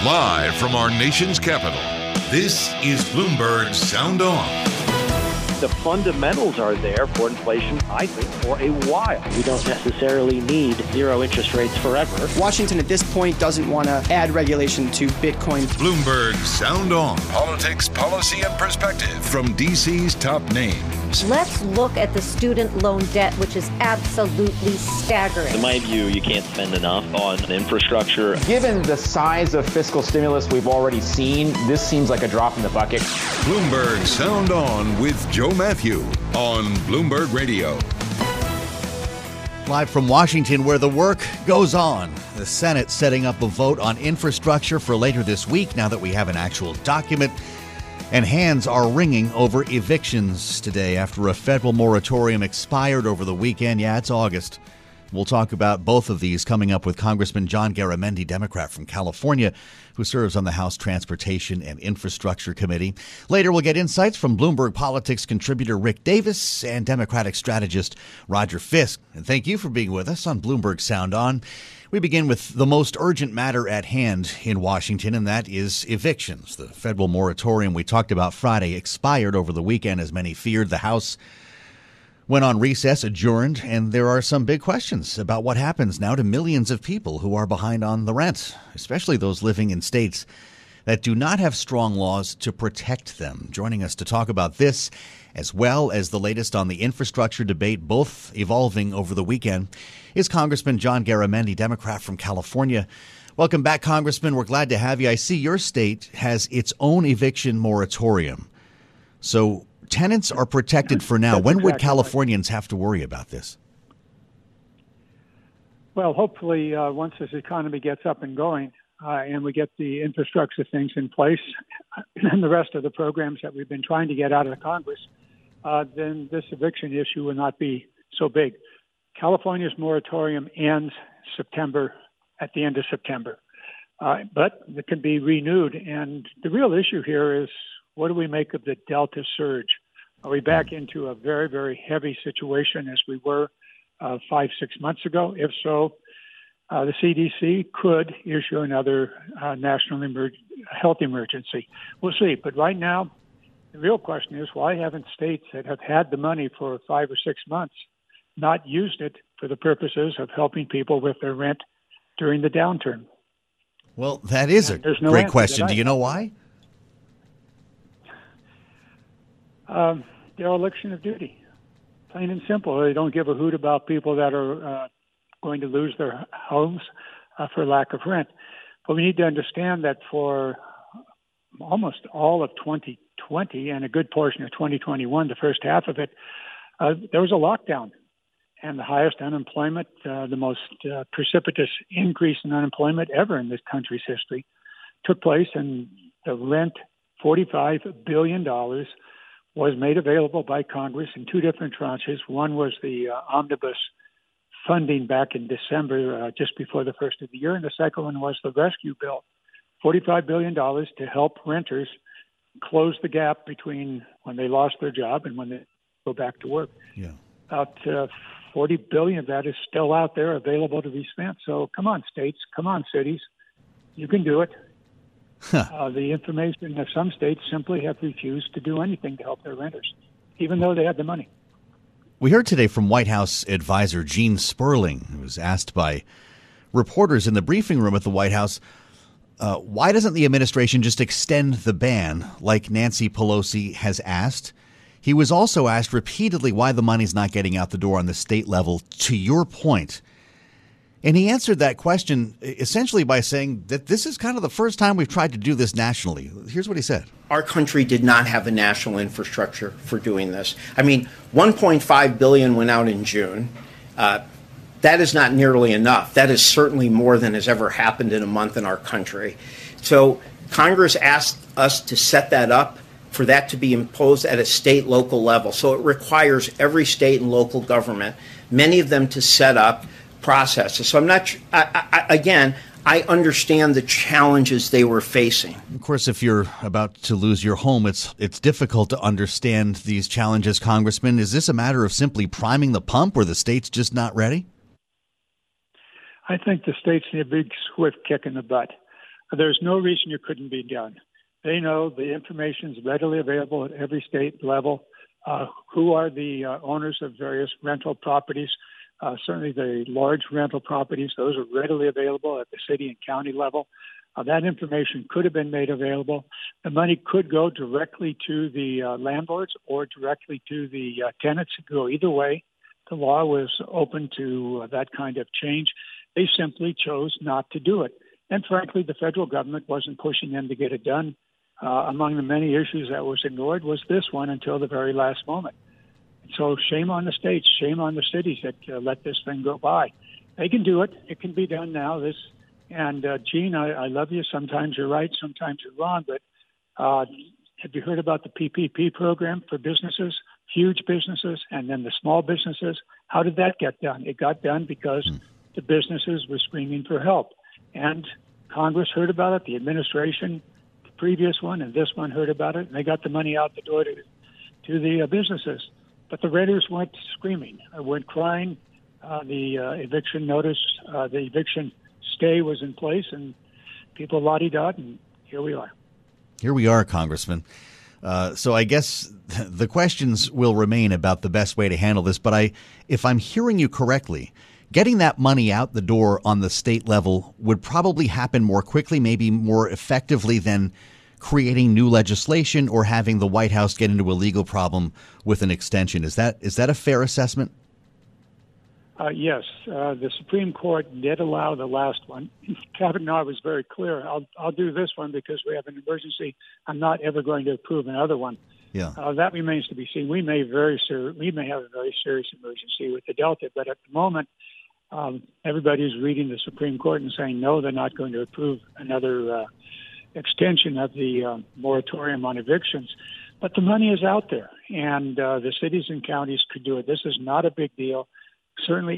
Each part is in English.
Live from our nation's capital, this is Bloomberg Sound On. The fundamentals are there for inflation, I think, for a while. We don't necessarily need zero interest rates forever. Washington at this point doesn't want to add regulation to Bitcoin. Bloomberg Sound On. Politics, policy, and perspective from D.C.'s top names. Let's look at the student loan debt, which is absolutely staggering. In my view, you can't spend enough on infrastructure. Given the size of fiscal stimulus we've already seen, this seems like a drop in the bucket. Bloomberg Sound On with Joe Matthew on Bloomberg Radio. Live from Washington, where the work goes on. The Senate setting up a vote on infrastructure for later this week now that we have an actual document. And hands are wringing over evictions today after a federal moratorium expired over the weekend. Yeah, it's August. We'll talk about both of these coming up with Congressman John Garamendi, Democrat from California, who serves on the House Transportation and Infrastructure Committee. Later, we'll get insights from Bloomberg Politics contributor Rick Davis and Democratic strategist Roger Fisk. And thank you for being with us on Bloomberg Sound On. We begin with the most urgent matter at hand in Washington, and that is evictions. The federal moratorium we talked about Friday expired over the weekend, as many feared. The House went on recess, adjourned, and there are some big questions about what happens now to millions of people who are behind on the rent, especially those living in states that do not have strong laws to protect them. Joining us to talk about this, as well as the latest on the infrastructure debate, both evolving over the weekend, is Congressman John Garamendi, Democrat from California. Welcome back, Congressman. We're glad to have you. I see your state has its own eviction moratorium. So tenants are protected for now. When would Californians have to worry about this? Well, hopefully, once this economy gets up and going and we get the infrastructure things in place and the rest of the programs that we've been trying to get out of the Congress, then this eviction issue will not be so big. California's moratorium ends at the end of September, but it can be renewed. And the real issue here is, what do we make of the Delta surge? Are we back into a very, very heavy situation as we were 5-6 months ago? If so, the CDC could issue another national health emergency. We'll see. But right now, the real question is, why haven't states that have had the money for 5 or 6 months not used it for the purposes of helping people with their rent during the downturn? Well, that is a great question. Do you know why? Dereliction of duty. Plain and simple. They don't give a hoot about people that are going to lose their homes for lack of rent. But we need to understand that for almost all of 2020 and a good portion of 2021, the first half of it, there was a lockdown. And the highest unemployment, the most precipitous increase in unemployment ever in this country's history, took place. And the rent, $45 billion, was made available by Congress in two different tranches. One was the omnibus funding back in December, just before the first of the year, and the second one was the rescue bill, $45 billion to help renters close the gap between when they lost their job and when they go back to work. Yeah. About $40 billion of that is still out there available to be spent. So come on, states, come on, cities, you can do it. The information of some states simply have refused to do anything to help their renters, even though they had the money. We heard today from White House advisor Gene Sperling, who was asked by reporters in the briefing room at the White House, why doesn't the administration just extend the ban like Nancy Pelosi has asked? He was also asked repeatedly why the money's not getting out the door on the state level, to your point. And he answered that question essentially by saying that this is kind of the first time we've tried to do this nationally. Here's what he said. Our country did not have a national infrastructure for doing this. I mean, $1.5 billion went out in June. That is not nearly enough. That is certainly more than has ever happened in a month in our country. So Congress asked us to set that up, for that to be imposed at a state, local level. So it requires every state and local government, many of them, to set up processes. So I'm not, I understand the challenges they were facing. Of course, if you're about to lose your home, it's difficult to understand these challenges, Congressman. Is this a matter of simply priming the pump, or the state's just not ready? I think the states need a big swift kick in the butt. There's no reason you couldn't be done. They know the information is readily available at every state level. Who are the owners of various rental properties? Certainly the large rental properties, those are readily available at the city and county level. That information could have been made available. The money could go directly to the landlords or directly to the tenants. It could go either way. The law was open to that kind of change. They simply chose not to do it. And frankly, the federal government wasn't pushing them to get it done. Among the many issues that was ignored was this one until the very last moment. So shame on the states, shame on the cities that let this thing go by. They can do it. It can be done now. Gene, I love you. Sometimes you're right, sometimes you're wrong. But have you heard about the PPP program for businesses, huge businesses, and then the small businesses? How did that get done? It got done because the businesses were screaming for help. And Congress heard about it, the administration, the previous one and this one heard about it, and they got the money out the door to the businesses. But the renters weren't screaming, weren't crying. The eviction notice, the eviction stay was in place, and people la-di-da, and here we are. Here we are, Congressman. So I guess the questions will remain about the best way to handle this. But if I'm hearing you correctly, getting that money out the door on the state level would probably happen more quickly, maybe more effectively than creating new legislation or having the White House get into a legal problem with an extension. Is that a fair assessment? Yes. The Supreme Court did allow the last one. Kavanaugh was very clear. I'll do this one because we have an emergency. I'm not ever going to approve another one. Yeah. That remains to be seen. We may have a very serious emergency with the Delta, but at the moment, everybody's reading the Supreme Court and saying, no, they're not going to approve another extension of the moratorium on evictions. But the money is out there, and the cities and counties could do it. This is not a big deal. Certainly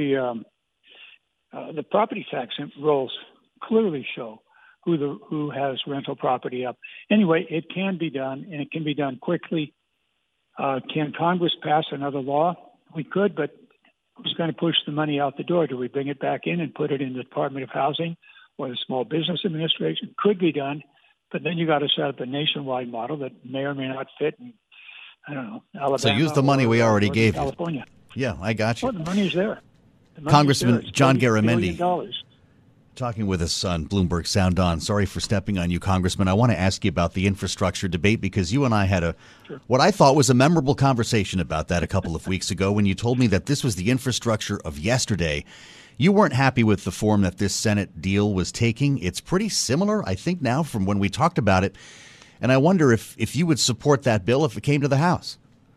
the property tax rolls clearly show who has rental property up. Anyway, it can be done, and it can be done quickly. Can Congress pass another law? We could, but who's going to push the money out the door? Do we bring it back in and put it in the Department of Housing or the Small Business Administration? Could be done, but then you got to set up a nationwide model that may or may not fit in, I don't know, Alabama. So use the money we already gave you. California. Yeah, I got you. Well, the money's there. Congressman John Garamendi $40 talking with us on Bloomberg Sound On. Sorry for stepping on you, Congressman. I want to ask you about the infrastructure debate because you and I had what I thought was a memorable conversation about that a couple of weeks ago when you told me that this was the infrastructure of yesterday. You weren't happy with the form that this Senate deal was taking. It's pretty similar, I think, now from when we talked about it. And I wonder if you would support that bill if it came to the House.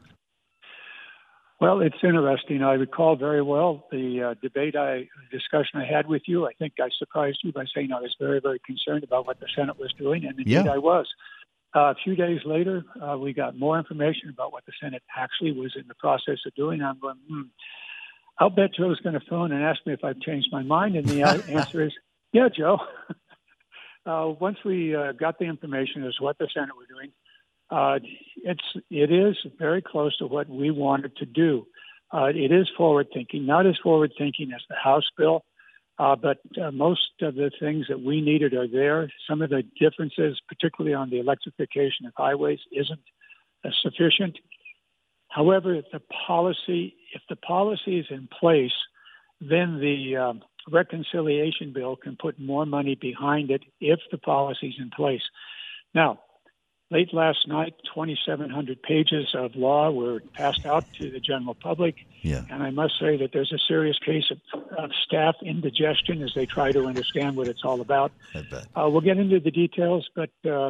Well, it's interesting. I recall very well the discussion I had with you. I think I surprised you by saying I was very, very concerned about what the Senate was doing, and indeed I was. A few days later, we got more information about what the Senate actually was in the process of doing. I'm going, I'll bet Joe's going to phone and ask me if I've changed my mind, and the answer is, yeah, Joe. Once we got the information as to what the Senate was doing, it is very close to what we wanted to do. It is forward-thinking, not as forward-thinking as the House bill, but most of the things that we needed are there. Some of the differences, particularly on the electrification of highways, isn't sufficient. However, if the policy is in place, then the reconciliation bill can put more money behind it if the policy is in place. Now, late last night, 2,700 pages of law were passed out to the general public. Yeah. And I must say that there's a serious case of staff indigestion as they try to understand what it's all about. I bet. We'll get into the details, but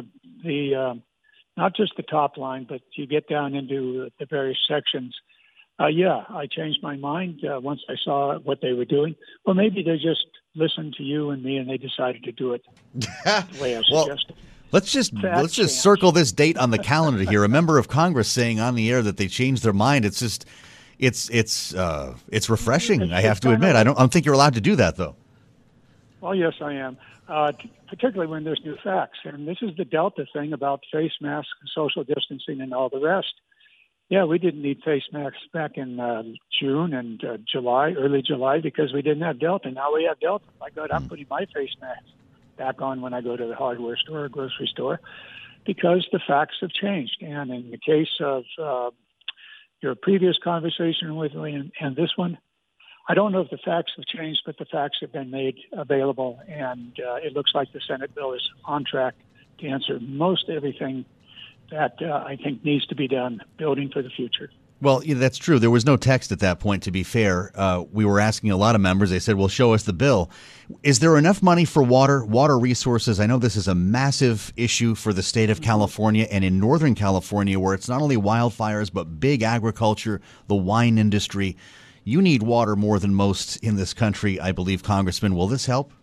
not just the top line, but you get down into the various sections. I changed my mind once I saw what they were doing. Or maybe they just listened to you and me and they decided to do it the way I suggested. Let's just circle this date on the calendar here. A member of Congress saying on the air that they changed their mind. It's just, it's refreshing. I have to admit. I don't think you're allowed to do that though. Well, yes, I am. Particularly when there's new facts, and this is the Delta thing about face masks, social distancing, and all the rest. Yeah, we didn't need face masks back in June and early July, because we didn't have Delta. Now we have Delta. My God, I'm putting my face mask back on when I go to the hardware store or grocery store, because the facts have changed. And in the case of your previous conversation with me and this one, I don't know if the facts have changed, but the facts have been made available, and it looks like the Senate bill is on track to answer most everything that I think needs to be done building for the future. Well, yeah, that's true. There was no text at that point, to be fair. We were asking a lot of members. They said, well, show us the bill. Is there enough money for water resources? I know this is a massive issue for the state of California and in Northern California, where it's not only wildfires, but big agriculture, the wine industry. You need water more than most in this country, I believe, Congressman. Will this help?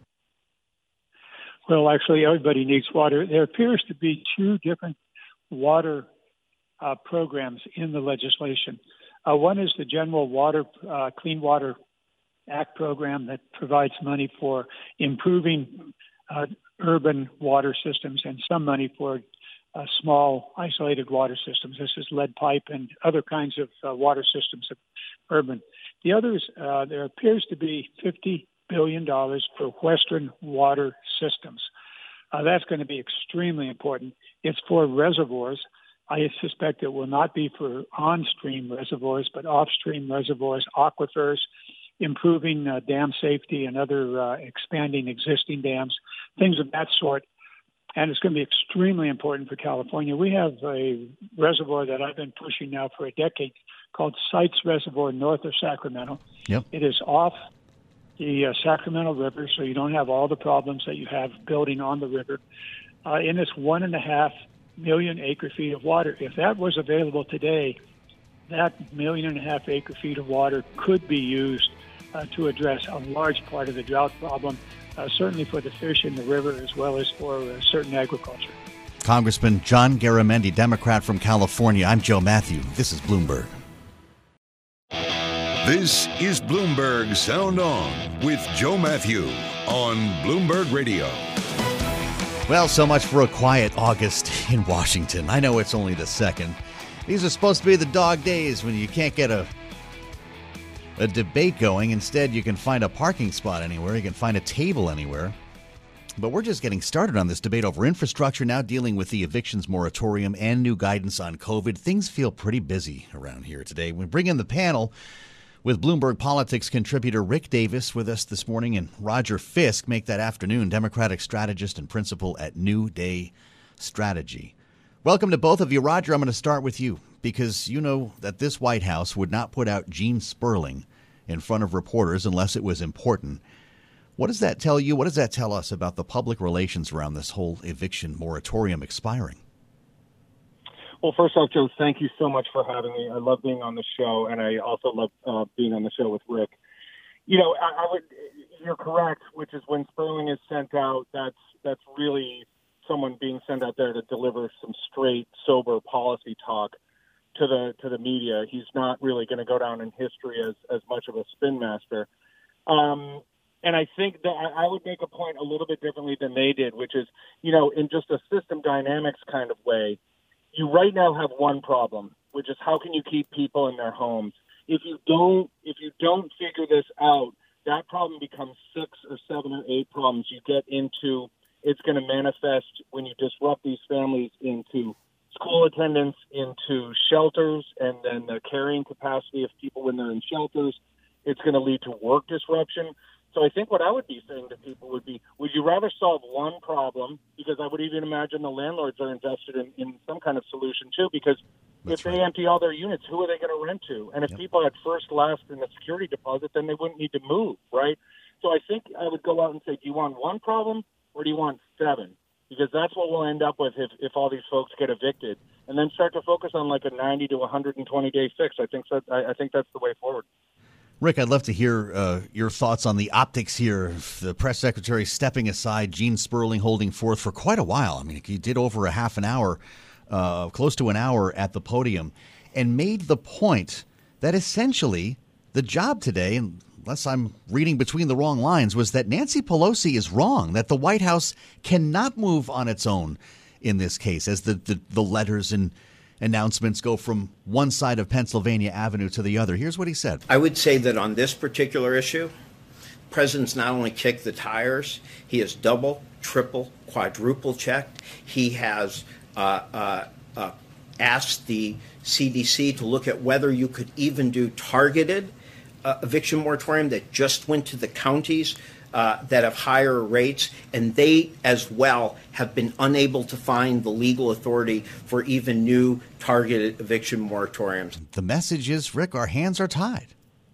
Well, actually, everybody needs water. There appears to be two different water programs in the legislation. One is the General Water Clean Water Act program that provides money for improving urban water systems and some money for small isolated water systems. This is lead pipe and other kinds of water systems of urban. The others, there appears to be $50 billion for Western water systems. That's going to be extremely important. It's for reservoirs. I suspect it will not be for on-stream reservoirs, but off-stream reservoirs, aquifers, improving dam safety and other expanding existing dams, things of that sort. And it's going to be extremely important for California. We have a reservoir that I've been pushing now for a decade called Sites Reservoir north of Sacramento. Yep. It is off the Sacramento River, so you don't have all the problems that you have building on the river. And it's 1.5 million acre-feet of water. If that was available today, that 1.5 million acre-feet of water could be used to address a large part of the drought problem, certainly for the fish in the river as well as for certain agriculture. Congressman John Garamendi, Democrat from California. I'm Joe Matthew. This is Bloomberg. This is Bloomberg Sound On with Joe Matthew on Bloomberg Radio. Well, so much for a quiet August in Washington. I know it's only the 2nd. These are supposed to be the dog days when you can't get a debate going. Instead, you can find a parking spot anywhere. You can find a table anywhere. But we're just getting started on this debate over infrastructure now, dealing with the evictions moratorium and new guidance on COVID. Things feel pretty busy around here today. We bring in the panel with Bloomberg Politics contributor Rick Davis with us this morning, and Roger Fisk, make that afternoon, Democratic strategist and principal at New Day Strategy. Welcome to both of you. Roger, I'm going to start with you because you know that this White House would not put out Gene Sperling in front of reporters unless it was important. What does that tell you? What does that tell us about the public relations around this whole eviction moratorium expiring? Well, first off, Joe, thank you so much for having me. I love being on the show, and I also love being on the show with Rick. You know, you're correct, which is when Sperling is sent out, that's really someone being sent out there to deliver some straight, sober policy talk to the media. He's not really going to go down in history as much of a spin master. And I think that I would make a point a little bit differently than they did, which is, you know, in just a system dynamics kind of way, you right now have one problem, which is how can you keep people in their homes? If you don't figure this out, that problem becomes 6 or 7 or 8 problems you get into. It's going to manifest when you disrupt these families into school attendance, into shelters, and then the carrying capacity of people when they're in shelters. It's going to lead to work disruption. So I think what I would be saying to people would be, would you rather solve one problem? Because I would even imagine the landlords are invested in some kind of solution too, because if they empty all their units, who are they going to rent to? And if people had first, last, and a security deposit, then they wouldn't need to move, right? So I think I would go out and say, do you want one problem or do you want 7? Because that's what we'll end up with if all these folks get evicted. And then start to focus on like a 90 to 120-day fix. I think that's the way forward. Rick, I'd love to hear your thoughts on the optics here. The press secretary stepping aside, Gene Sperling holding forth for quite a while. I mean, he did over a half an hour, close to an hour at the podium, and made the point that essentially the job today, unless I'm reading between the wrong lines, was that Nancy Pelosi is wrong, that the White House cannot move on its own in this case, as the letters and announcements go from one side of Pennsylvania Avenue to the other. Here's what he said. I would say that on this particular issue, president's not only kicked the tires, he has double, triple, quadruple checked. He has asked the CDC to look at whether you could even do targeted eviction moratorium that just went to the counties that have higher rates, and they as well have been unable to find the legal authority for even new targeted eviction moratoriums. The message is, Rick, our hands are tied.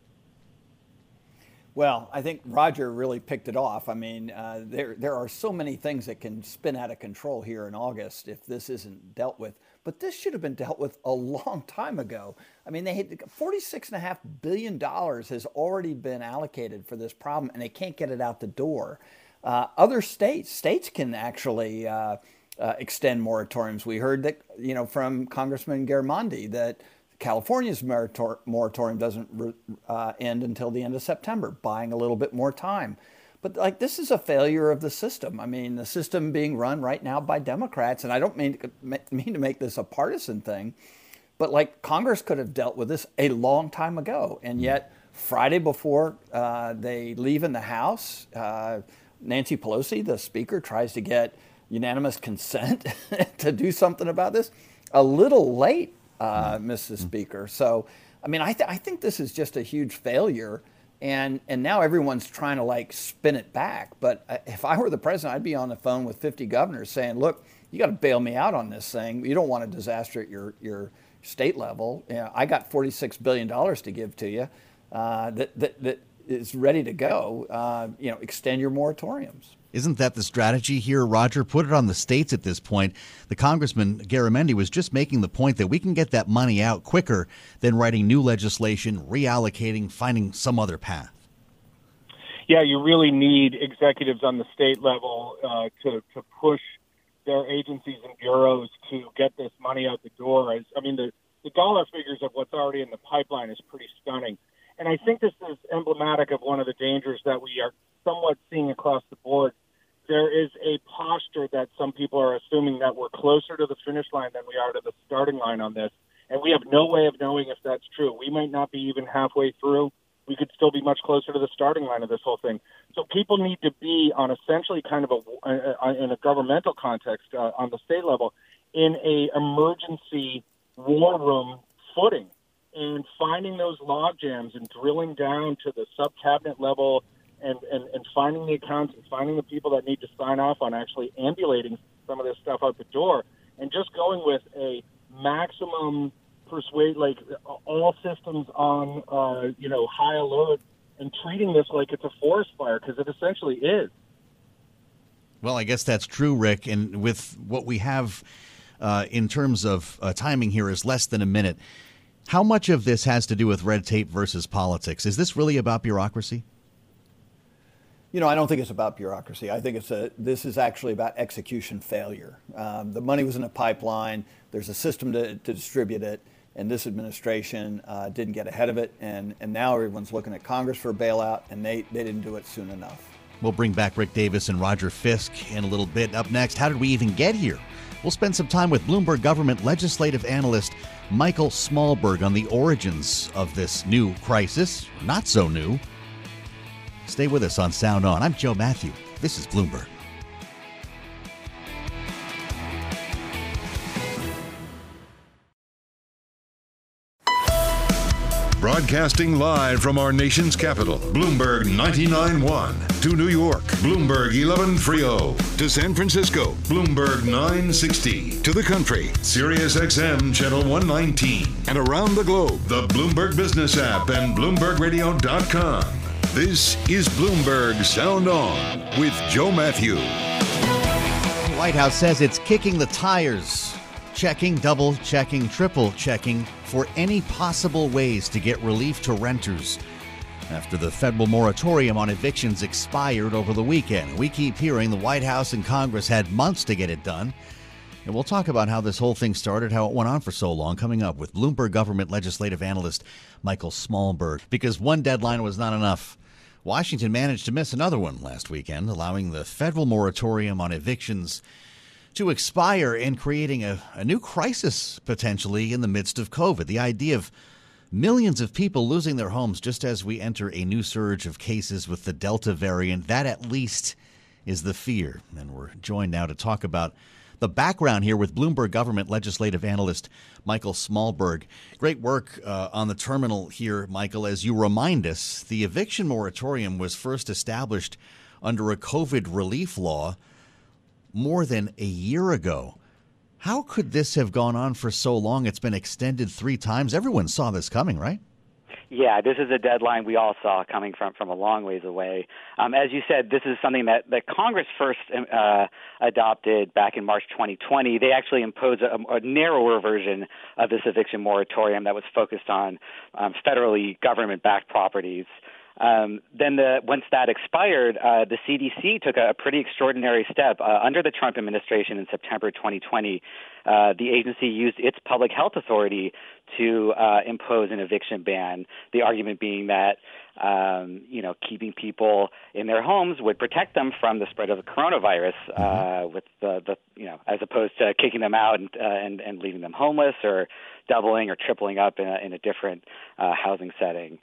Well, I think Roger really picked it off. I mean, there are so many things that can spin out of control here in August if this isn't dealt with. But this should have been dealt with a long time ago. I mean, they had $46.5 billion has already been allocated for this problem, and they can't get it out the door. Other states can actually extend moratoriums. We heard that, from Congressman Garamendi that California's moratorium doesn't end until the end of September, buying a little bit more time. But this is a failure of the system. I mean, the system being run right now by Democrats, and I don't mean to make this a partisan thing, but Congress could have dealt with this a long time ago. And yet, Friday before they leave in the House, Nancy Pelosi, the Speaker, tries to get unanimous consent to do something about this. A little late, Mrs. Speaker. So, I mean, I think this is just a huge failure. And now everyone's trying to spin it back. But if I were the president, I'd be on the phone with 50 governors saying, look, you got to bail me out on this thing. You don't want a disaster at your state level. I got $46 billion to give to you that is ready to go. Extend your moratoriums. Isn't that the strategy here, Roger? Put it on the states at this point. The Congressman Garamendi was just making the point that we can get that money out quicker than writing new legislation, reallocating, finding some other path. Yeah, you really need executives on the state level to push their agencies and bureaus to get this money out the door. The dollar figures of what's already in the pipeline is pretty stunning. And I think this is emblematic of one of the dangers that we are somewhat seeing across the board. There is a posture that some people are assuming that we're closer to the finish line than we are to the starting line on this. And we have no way of knowing if that's true. We might not be even halfway through. We could still be much closer to the starting line of this whole thing. So people need to be on essentially kind of in a governmental context on the state level in a emergency war room footing and finding those log jams and drilling down to the sub-cabinet level and finding the accounts and finding the people that need to sign off on actually ambulating some of this stuff out the door, and just going with a maximum all systems on, high alert, and treating this like it's a forest fire, because it essentially is. Well, I guess that's true, Rick. And with what we have in terms of timing here is less than a minute. How much of this has to do with red tape versus politics? Is this really about bureaucracy? I don't think it's about bureaucracy. I think this is actually about execution failure. The money was in a pipeline. There's a system to distribute it, and this administration didn't get ahead of it. And now everyone's looking at Congress for a bailout, and they didn't do it soon enough. We'll bring back Rick Davis and Roger Fisk in a little bit. Up next, how did we even get here? We'll spend some time with Bloomberg government legislative analyst Michael Smallberg on the origins of this new crisis. Not so new. Stay with us on Sound On. I'm Joe Matthew. This is Bloomberg. Broadcasting live from our nation's capital, Bloomberg 99.1. To New York, Bloomberg 1130. To San Francisco, Bloomberg 960. To the country, Sirius XM Channel 119. And around the globe, the Bloomberg Business app and BloombergRadio.com. This is Bloomberg Sound On with Joe Matthew. The White House says it's kicking the tires, checking, double checking, triple checking for any possible ways to get relief to renters after the federal moratorium on evictions expired over the weekend. We keep hearing the White House and Congress had months to get it done. And we'll talk about how this whole thing started, how it went on for so long, coming up with Bloomberg government legislative analyst Michael Smallberg. Because one deadline was not enough. Washington managed to miss another one last weekend, allowing the federal moratorium on evictions to expire and creating a new crisis potentially in the midst of COVID. The idea of Millions of people losing their homes just as we enter a new surge of cases with the Delta variant. That at least is the fear. And we're joined now to talk about the background here with Bloomberg government legislative analyst Michael Smallberg. Great work on the terminal here, Michael. As you remind us, the eviction moratorium was first established under a COVID relief law more than a year ago. How could this have gone on for so long? It's been extended 3 times. Everyone saw this coming, right? Yeah, this is a deadline we all saw coming from a long ways away. As you said, this is something that Congress first adopted back in March 2020. They actually imposed a narrower version of this eviction moratorium that was focused on federally government-backed properties. Once that expired, the CDC took a pretty extraordinary step. Under the Trump administration in September 2020, the agency used its public health authority to impose an eviction ban, the argument being that keeping people in their homes would protect them from the spread of the coronavirus, with as opposed to kicking them out and leaving them homeless or doubling or tripling up in a different housing setting.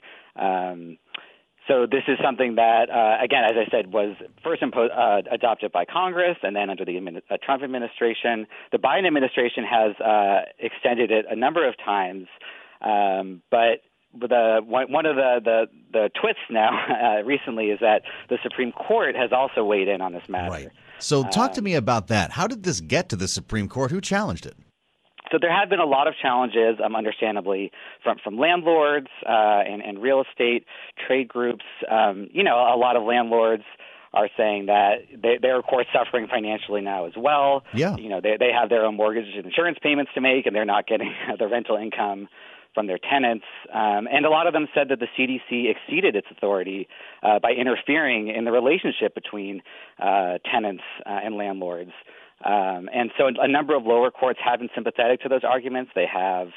So this is something that, again, as I said, was first adopted by Congress and then under the Trump administration. The Biden administration has extended it a number of times, but one of the twists now recently is that the Supreme Court has also weighed in on this matter. Right. So talk to me about that. How did this get to the Supreme Court? Who challenged it? So there have been a lot of challenges, understandably, from landlords and real estate trade groups. A lot of landlords are saying that they're, of course, suffering financially now as well. Yeah. They have their own mortgage and insurance payments to make, and they're not getting the rental income from their tenants. And a lot of them said that the CDC exceeded its authority by interfering in the relationship between tenants and landlords. And so a number of lower courts have been sympathetic to those arguments. They have,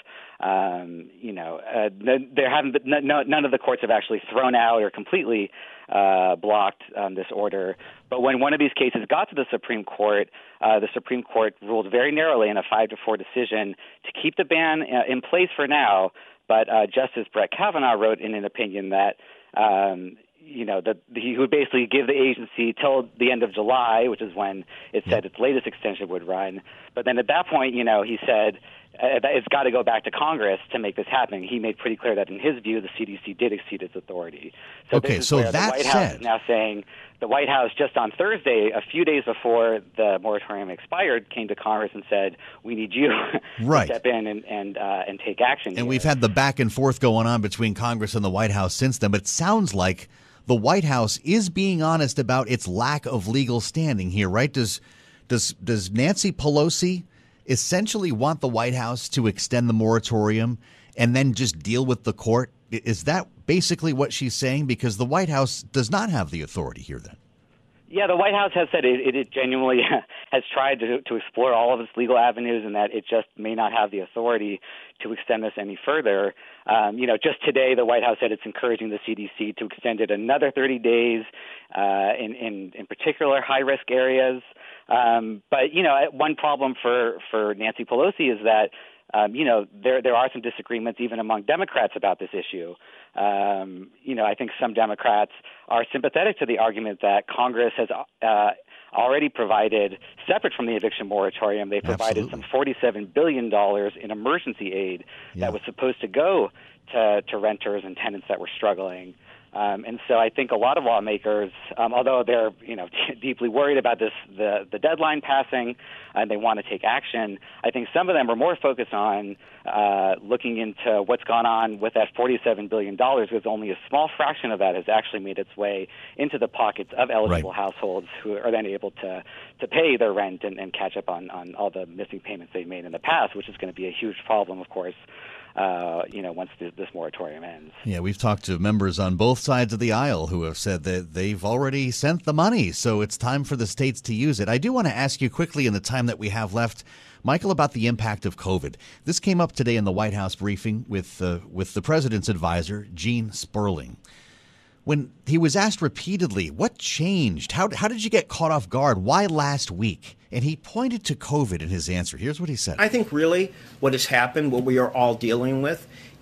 there haven't been, none of the courts have actually thrown out or completely blocked this order. But when one of these cases got to the Supreme Court ruled very narrowly in a 5-4 decision to keep the ban in place for now. But Justice Brett Kavanaugh wrote in an opinion that that he would basically give the agency till the end of July, which is when it said its latest extension would run. But then at that point, he said it's got to go back to Congress to make this happen. He made pretty clear that in his view, the CDC did exceed its authority. So okay, this is so where that the White said, House is now saying the White House just on Thursday, a few days before the moratorium expired, came to Congress and said, "We need you to step in and take action." And we've had the back and forth going on between Congress and the White House since then. But it sounds like the White House is being honest about its lack of legal standing here, right? Does Nancy Pelosi essentially want the White House to extend the moratorium and then just deal with the court? Is that basically what she's saying? Because the White House does not have the authority here then. Yeah, the White House has said it genuinely has tried to explore all of its legal avenues and that it just may not have the authority to extend this any further. Just today, the White House said it's encouraging the CDC to extend it another 30 days in particular high-risk areas. But one problem for Nancy Pelosi is that there are some disagreements even among Democrats about this issue. I think some Democrats are sympathetic to the argument that Congress has already provided, separate from the eviction moratorium, they provided some $47 billion in emergency aid that was supposed to go to renters and tenants that were struggling. And so I think a lot of lawmakers, although they're deeply worried about the deadline passing and they want to take action, I think some of them are more focused on looking into what's gone on with that $47 billion, because only a small fraction of that has actually made its way into the pockets of eligible households who are then able to pay their rent and catch up on all the missing payments they've made in the past, which is going to be a huge problem, of course, once this moratorium ends. Yeah, we've talked to members on both sides of the aisle who have said that they've already sent the money, so it's time for the states to use it. I do want to ask you quickly in the time that we have left, Michael, about the impact of COVID. This came up today in the White House briefing with the president's advisor, Gene Sperling. When he was asked repeatedly, what changed? How did you get caught off guard? Why last week? And he pointed to COVID in his answer. Here's what he said. I think really what has happened, what we are all dealing with,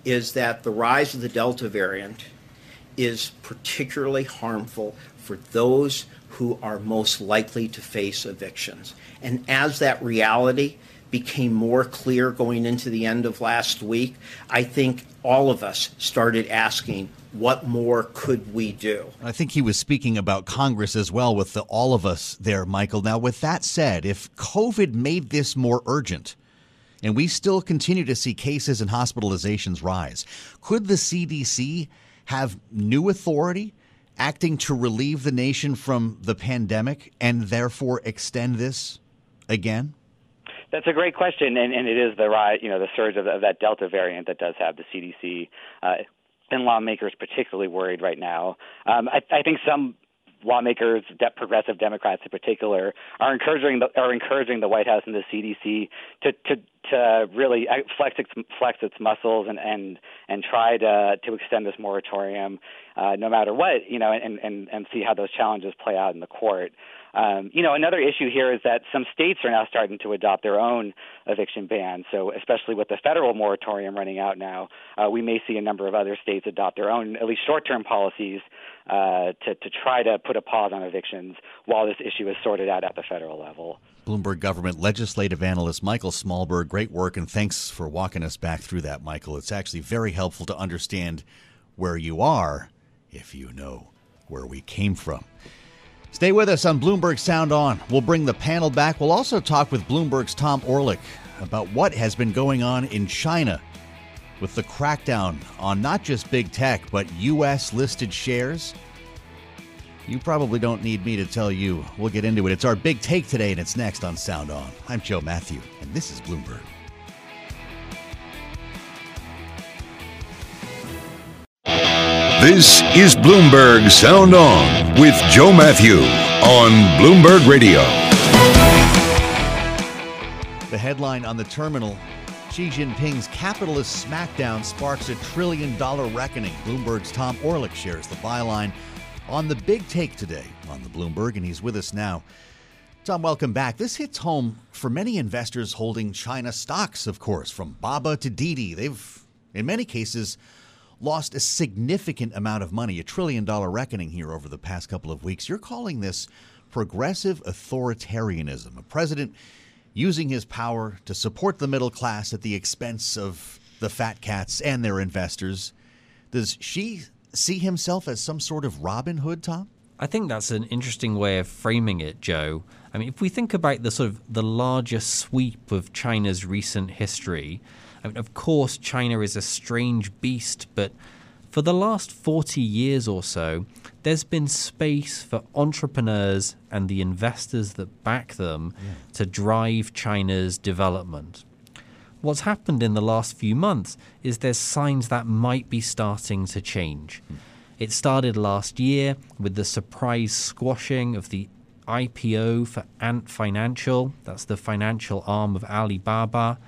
is that the rise of the Delta variant is particularly harmful for those who are most likely to face evictions. And as that reality became more clear going into the end of last week, I think all of us started asking, what more could we do? I think he was speaking about Congress as well with the all of us there, Michael. Now, with that said, if COVID made this more urgent and we still continue to see cases and hospitalizations rise, could the CDC have new authority acting to relieve the nation from the pandemic and therefore extend this again? That's a great question, and it is the surge of that Delta variant that does have the CDC and lawmakers particularly worried right now. I think some lawmakers, progressive Democrats in particular, are encouraging the White House and the CDC to really flex its muscles and try to extend this moratorium no matter what, and see how those challenges play out in the court. Another issue here is that some states are now starting to adopt their own eviction bans. So especially with the federal moratorium running out now, we may see a number of other states adopt their own, at least short-term policies to try to put a pause on evictions while this issue is sorted out at the federal level. Bloomberg government legislative analyst Michael Smallberg, great work, and thanks for walking us back through that, Michael. It's actually very helpful to understand where you are if you know where we came from. Stay with us on Bloomberg Sound On. We'll bring the panel back. We'll also talk with Bloomberg's Tom Orlik about what has been going on in China with the crackdown on not just big tech, but U.S.-listed shares. You probably don't need me to tell you. We'll get into it. It's our big take today, and it's next on Sound On. I'm Joe Matthew, and this is Bloomberg. This is Bloomberg Sound On with Joe Matthew on Bloomberg Radio. The headline on the terminal, Xi Jinping's capitalist smackdown sparks $1 trillion reckoning. Bloomberg's Tom Orlik shares the byline on the big take today on the Bloomberg, and he's with us now. Tom, welcome back. This hits home for many investors holding China stocks, of course, from Baba to Didi. They've, in many cases, lost a significant amount of money, $1 trillion reckoning here over the past couple of weeks. You're calling this progressive authoritarianism, a president using his power to support the middle class at the expense of the fat cats and their investors. Does Xi see himself as some sort of Robin Hood, Tom? I think that's an interesting way of framing it, Joe. I mean, if we think about the larger sweep of China's recent history, I mean, of course, China is a strange beast, but for the last 40 years or so, there's been space for entrepreneurs and the investors that back them to drive China's development. What's happened in the last few months is there's signs that might be starting to change. It started last year with the surprise squashing of the IPO for Ant Financial. That's the financial arm of Alibaba.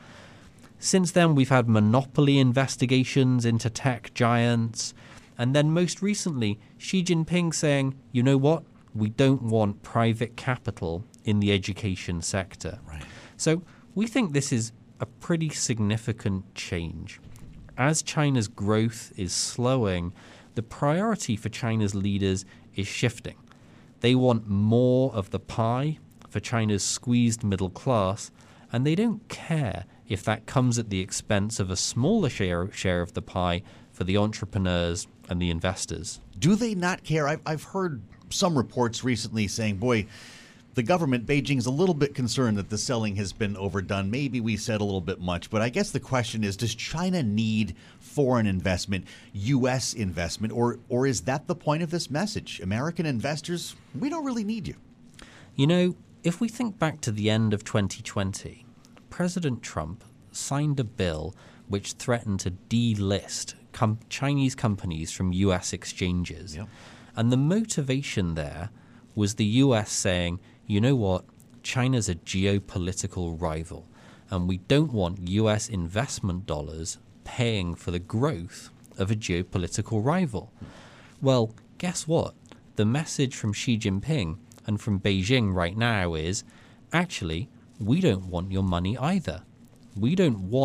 Since then, we've had monopoly investigations into tech giants. And then most recently, Xi Jinping saying, you know what? We don't want private capital in the education sector. Right. So we think this is a pretty significant change. As China's growth is slowing, the priority for China's leaders is shifting. They want more of the pie for China's squeezed middle class, and they don't care if that comes at the expense of a smaller share of the pie for the entrepreneurs and the investors. Do they not care? I've heard some reports recently saying, boy, the government, Beijing's a little bit concerned that the selling has been overdone. Maybe we said a little bit much. But I guess the question is, does China need foreign investment, U.S. investment, or is that the point of this message? American investors, we don't really need you. You know, if we think back to the end of 2020, President Trump signed a bill which threatened to delist Chinese companies from U.S. exchanges. Yep. And the motivation there was the U.S. saying, you know what, China's a geopolitical rival, and we don't want U.S. investment dollars paying for the growth of a geopolitical rival. Well, guess what? The message from Xi Jinping and from Beijing right now is, actually, we don't want your money either. We don't want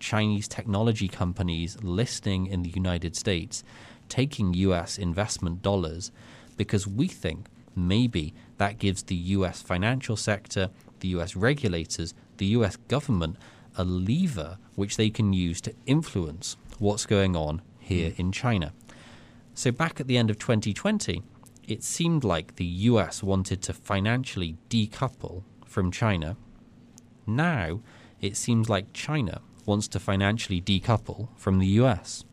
Chinese technology companies listing in the United States, taking US investment dollars, because we think maybe that gives the US financial sector, the US regulators, the US government a lever which they can use to influence what's going on here in China. So back at the end of 2020, it seemed like the US wanted to financially decouple from China. Now, it seems like China wants to financially decouple from the US.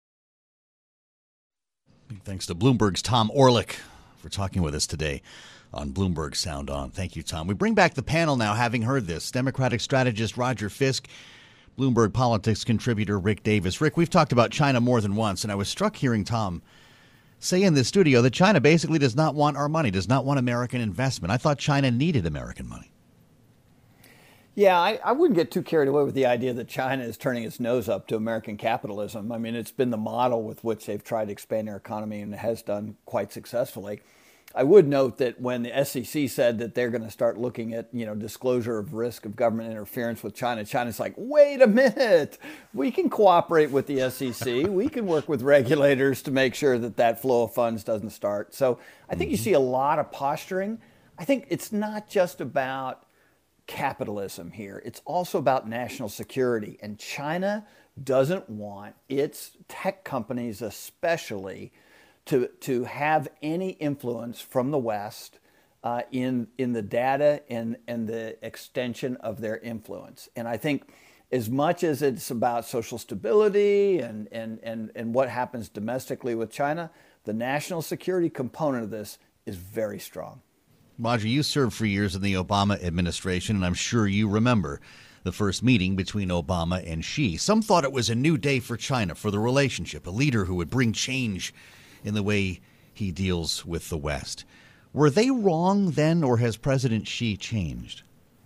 Big thanks to Bloomberg's Tom Orlik for talking with us today on Bloomberg Sound On. Thank you, Tom. We bring back the panel now, having heard this. Democratic strategist Roger Fisk, Bloomberg politics contributor Rick Davis. Rick, we've talked about China more than once, and I was struck hearing Tom say in this studio that China basically does not want our money, does not want American investment. I thought China needed American money. Yeah, I wouldn't get too carried away with the idea that China is turning its nose up to American capitalism. I mean, it's been the model with which they've tried to expand their economy, and it has done quite successfully. I would note that when the SEC said that they're going to start looking at, disclosure of risk of government interference with China, China's like, wait a minute, we can cooperate with the SEC. We can work with regulators to make sure that that flow of funds doesn't start. So I think you see a lot of posturing. I think it's not just about capitalism here. It's also about national security. And China doesn't want its tech companies especially to have any influence from the West in the data and the extension of their influence. And I think as much as it's about social stability and what happens domestically with China, the national security component of this is very strong. Roger, you served for years in the Obama administration, and I'm sure you remember the first meeting between Obama and Xi. Some thought it was a new day for China, for the relationship, a leader who would bring change in the way he deals with the West. Were they wrong then, or has President Xi changed?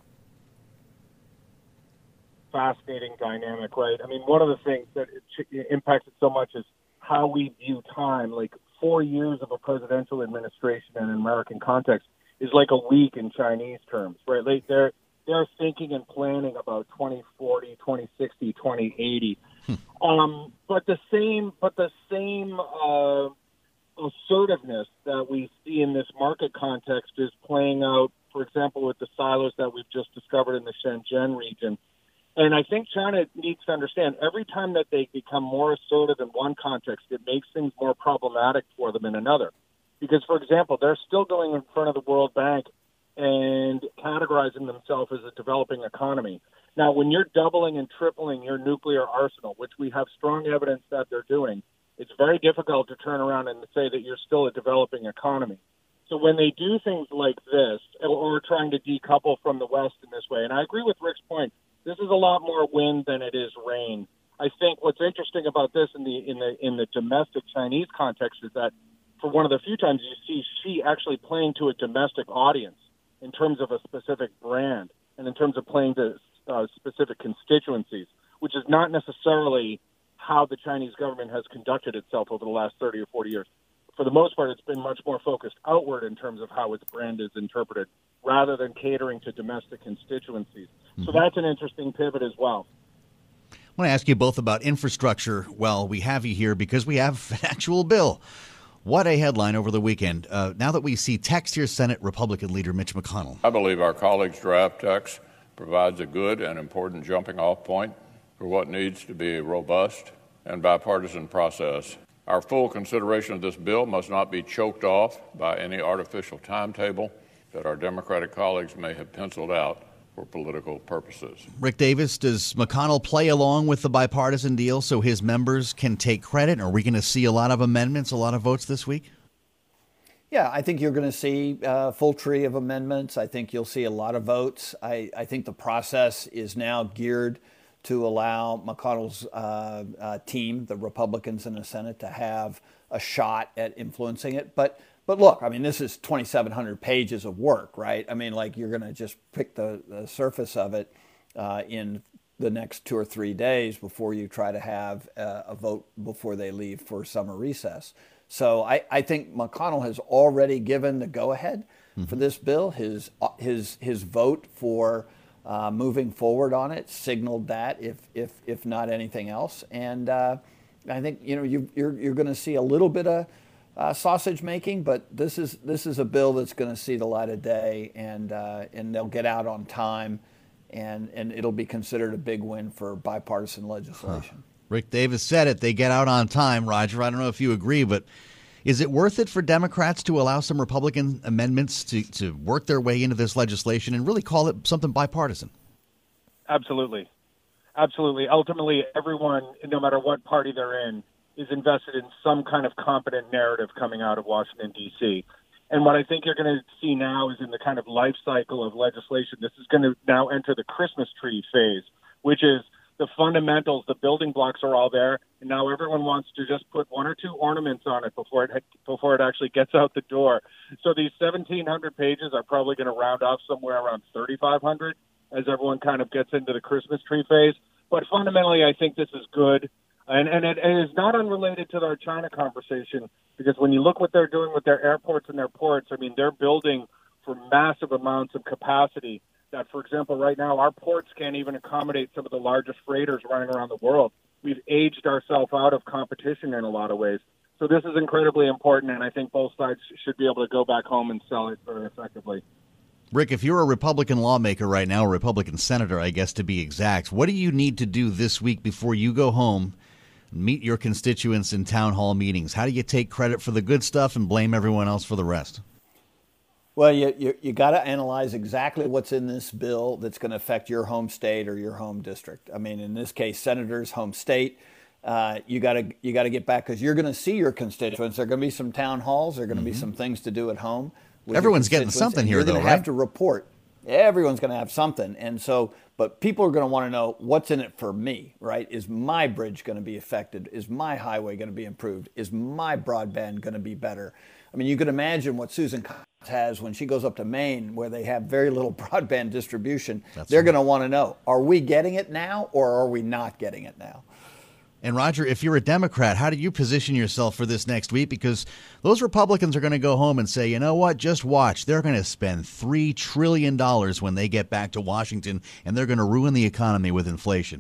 Fascinating dynamic, right? I mean, one of the things that impacts it so much is how we view time. Like 4 years of a presidential administration in an American context is like a week in Chinese terms, right? Like they're thinking and planning about 2040, 2060, 2080. But the same assertiveness that we see in this market context is playing out, for example, with the silos that we've just discovered in the Shenzhen region. And I think China needs to understand every time that they become more assertive in one context, it makes things more problematic for them in another. Because, for example, they're still going in front of the World Bank and categorizing themselves as a developing economy. Now, when you're doubling and tripling your nuclear arsenal, which we have strong evidence that they're doing, it's very difficult to turn around and say that you're still a developing economy. So when they do things like this, or trying to decouple from the West in this way, and I agree with Rick's point, this is a lot more wind than it is rain. I think what's interesting about this in the domestic Chinese context is that for one of the few times you see Xi actually playing to a domestic audience in terms of a specific brand and in terms of playing to specific constituencies, which is not necessarily how the Chinese government has conducted itself over the last 30 or 40 years. For the most part, it's been much more focused outward in terms of how its brand is interpreted, rather than catering to domestic constituencies. So that's an interesting pivot as well. I want to ask you both about infrastructure. Well, we have you here because we have an actual bill. What a headline over the weekend. Now that we see text here, Senate Republican leader Mitch McConnell. I believe our colleagues' draft text provides a good and important jumping-off point for what needs to be a robust and bipartisan process. Our full consideration of this bill must not be choked off by any artificial timetable that our Democratic colleagues may have penciled out for political purposes. Rick Davis, does McConnell play along with the bipartisan deal so his members can take credit? Are we going to see a lot of amendments, a lot of votes this week? Yeah, I think you're going to see a full tree of amendments. I think you'll see a lot of votes. I think the process is now geared to allow McConnell's team, the Republicans in the Senate, to have a shot at influencing it. But look, I mean, this is 2,700 pages of work, right? I mean, like, you're going to just pick the surface of it in the next 2 or 3 days before you try to have a vote before they leave for summer recess. So I think McConnell has already given the go-ahead for this bill. His vote for moving forward on it, signaled that if not anything else. And I think you're going to see a little bit of sausage making, but this is a bill that's going to see the light of day, and they'll get out on time, and it'll be considered a big win for bipartisan legislation. Rick Davis said it. They get out on time. Roger, I don't know if you agree, but is it worth it for Democrats to allow some Republican amendments to work their way into this legislation and really call it something bipartisan? Absolutely. Absolutely. Ultimately, everyone, no matter what party they're in, is invested in some kind of competent narrative coming out of Washington, D.C. And what I think you're going to see now is in the kind of life cycle of legislation, this is going to now enter the Christmas tree phase, which is the fundamentals, the building blocks are all there, and now everyone wants to just put one or two ornaments on it before it actually gets out the door. So these 1,700 pages are probably going to round off somewhere around 3,500 as everyone kind of gets into the Christmas tree phase. But fundamentally, I think this is good. And it is not unrelated to our China conversation, because when you look what they're doing with their airports and their ports, I mean, they're building for massive amounts of capacity that, for example, right now our ports can't even accommodate some of the largest freighters running around the world. We've aged ourselves out of competition in a lot of ways. So this is incredibly important, and I think both sides should be able to go back home and sell it very effectively. Rick, if you're a Republican lawmaker right now, a Republican senator, I guess to be exact, what do you need to do this week before you go home and meet your constituents in town hall meetings? How do you take credit for the good stuff and blame everyone else for the rest? Well, you got to analyze exactly what's in this bill that's going to affect your home state or your home district. I mean, in this case, senators' home state. You got to get back, because you're going to see your constituents. There are going to be some town halls. There are going to be some things to do at home. Everyone's getting something here, though, right? You're going to have to report. Everyone's going to have something, and so. But people are going to want to know what's in it for me, right? Is my bridge going to be affected? Is my highway going to be improved? Is my broadband going to be better? I mean, you can imagine what Susan Collins has when she goes up to Maine, where they have very little broadband distribution. They're going to want to know, are we getting it now or are we not getting it now? And Roger, if you're a Democrat, how do you position yourself for this next week? Because those Republicans are going to go home and say, you know what, just watch. They're going to spend $3 trillion when they get back to Washington, and they're going to ruin the economy with inflation.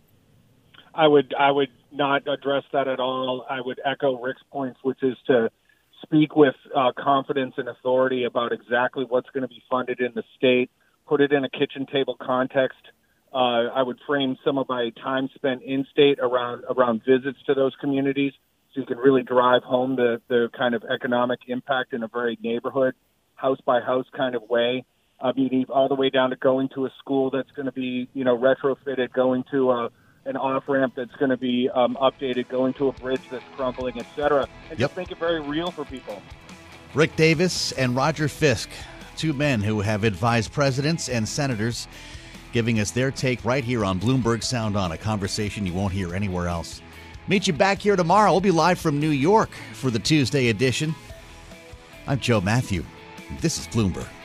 I would not address that at all. I would echo Rick's points, which is to speak with confidence and authority about exactly what's going to be funded in the state, put it in a kitchen table context. I would frame some of my time spent in state around visits to those communities, so you can really drive home the kind of economic impact in a very neighborhood, house by house kind of way. All the way down to going to a school that's going to be, retrofitted, going to an off-ramp that's going to be updated, going to a bridge that's crumbling, et cetera, and just make it very real for people. Rick Davis and Roger Fisk, two men who have advised presidents and senators, giving us their take right here on Bloomberg Sound On, a conversation you won't hear anywhere else. Meet you back here tomorrow. We'll be live from New York for the Tuesday edition. I'm Joe Matthew. This is Bloomberg.